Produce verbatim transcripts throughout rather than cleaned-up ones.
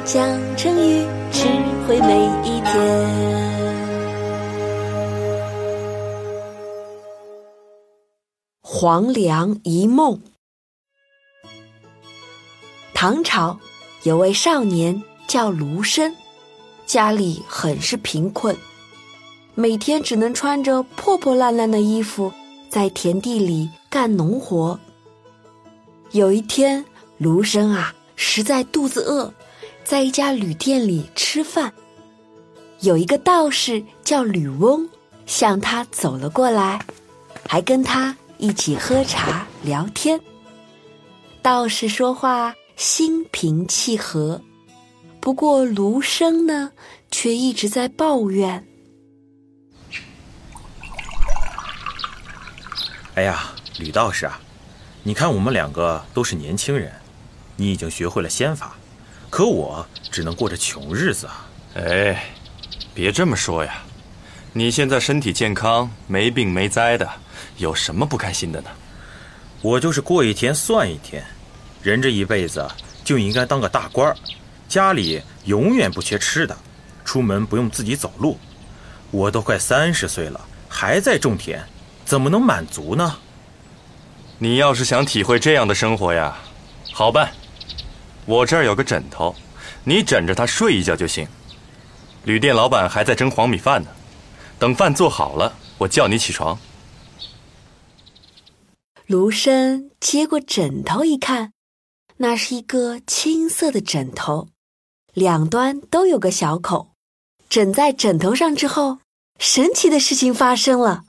讲成语，智慧每一天。黄粱一梦。唐朝有位少年叫卢生，家里很是贫困，每天只能穿着破破烂烂的衣服在田地里干农活。有一天，卢生啊实在肚子饿，在一家旅店里吃饭。有一个道士叫吕翁向他走了过来，还跟他一起喝茶聊天。道士说话心平气和，不过卢生呢却一直在抱怨。 哎呀，吕道士啊，你看我们两个都是年轻人，你已经学会了仙法，可我只能过着穷日子啊。 哎，别这么说呀，你现在身体健康，没病没灾的，有什么不开心的呢？ 我就是过一天算一天，人这一辈子就应该当个大官，家里永远不缺吃的，出门不用自己走路。我都快三十岁了，还在种田，怎么能满足呢？ 你要是想体会这样的生活呀，好办，我这儿有个枕头，你枕着它睡一觉就行。旅店老板还在蒸黄米饭呢，等饭做好了，我叫你起床。 卢生接过枕头一看，那是一个青色的枕头，两端都有个小口。枕在枕头上之后，神奇的事情发生了。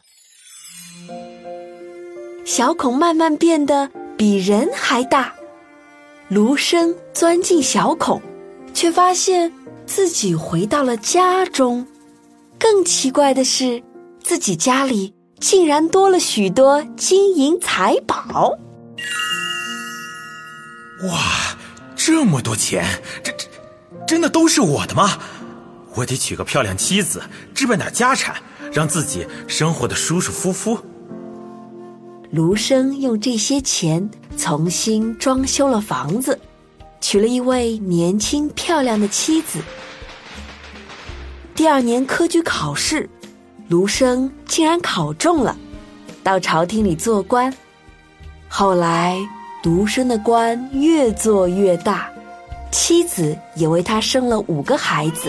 小孔慢慢变得比人还大，卢生钻进小孔，却发现自己回到了家中。更奇怪的是，自己家里竟然多了许多金银财宝。 哇，这么多钱，这这真的都是我的吗？我得娶个漂亮妻子，置办点家产，让自己生活得舒舒服服。 卢生用这些钱重新装修了房子，娶了一位年轻漂亮的妻子。第二年科举考试，卢生竟然考中了，到朝廷里做官。后来卢生的官越做越大，妻子也为他生了五个孩子。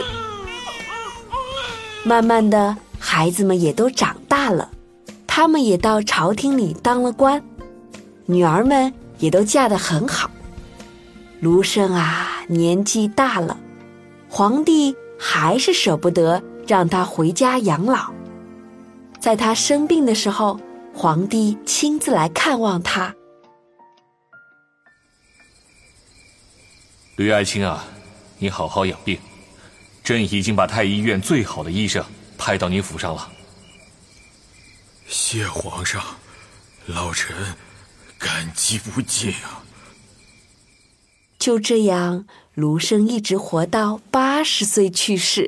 慢慢的，孩子们也都长大了，他们也到朝廷里当了官，女儿们也都嫁得很好。卢生啊，年纪大了，皇帝还是舍不得让他回家养老。在他生病的时候，皇帝亲自来看望他。 吕爱卿啊，你好好养病，朕已经把太医院最好的医生派到您府上了。 谢皇上，老臣感激不尽啊。 就这样，卢生一直活到八十岁去世。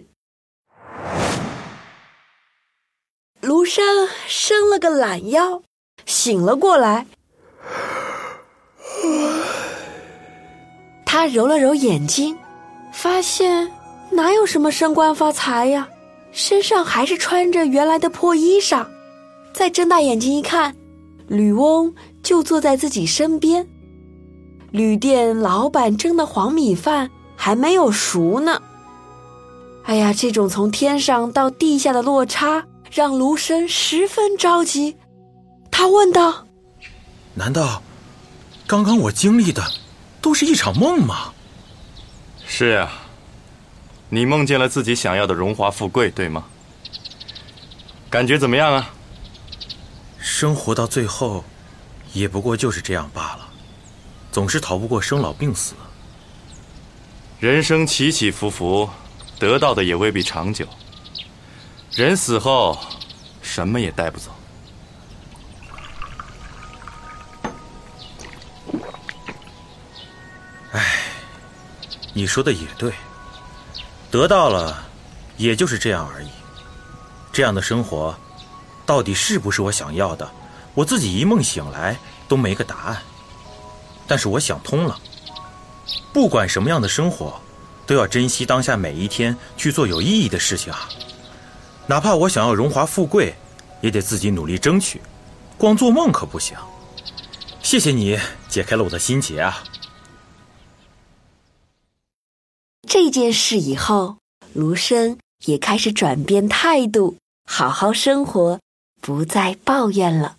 卢生伸了个懒腰，醒了过来。他揉了揉眼睛，发现哪有什么升官发财呀，身上还是穿着原来的破衣裳。再睁大眼睛一看，吕翁就坐在自己身边。旅店老板蒸的黄米饭还没有熟呢。哎呀，这种从天上到地下的落差让卢生十分着急。他问道： 难道刚刚我经历的都是一场梦吗？ 是啊，你梦见了自己想要的荣华富贵，对吗？感觉怎么样啊？ 生活到最后也不过就是这样罢了，总是逃不过生老病死。 人生起起伏伏，得到的也未必长久。人死后什么也带不走。 唉，你说的也对，得到了也就是这样而已。这样的生活到底是不是我想要的，我自己一梦醒来都没个答案。但是我想通了，不管什么样的生活， 都要珍惜当下每一天，去做有意义的事情啊！哪怕我想要荣华富贵，也得自己努力争取，光做梦可不行。谢谢你解开了我的心结啊！ 这件事以后，卢生也开始转变态度，好好生活，不再抱怨了。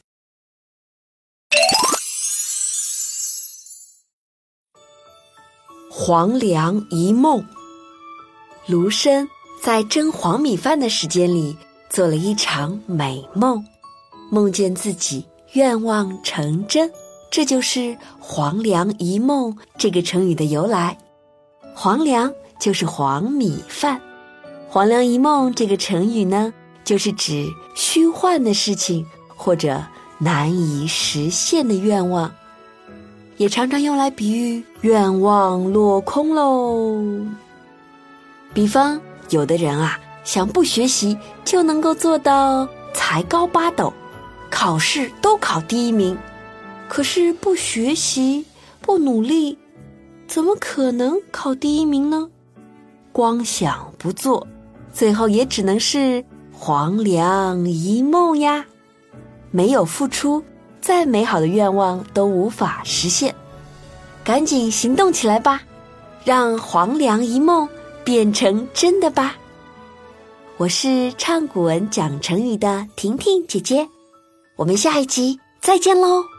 黄粱一梦。卢生在蒸黄米饭的时间里做了一场美梦，梦见自己愿望成真，这就是黄粱一梦这个成语的由来。黄粱就是黄米饭，黄粱一梦这个成语呢，就是指虚幻的事情或者难以实现的愿望，也常常用来比喻愿望落空喽。比方有的人啊，想不学习就能够做到才高八斗，考试都考第一名，可是不学习不努力，怎么可能考第一名呢？光想不做，最后也只能是黄粱一梦呀。没有付出，再美好的愿望都无法实现。赶紧行动起来吧，让黄粱一梦变成真的吧。我是唱古文讲成语的婷婷姐姐，我们下一集再见喽。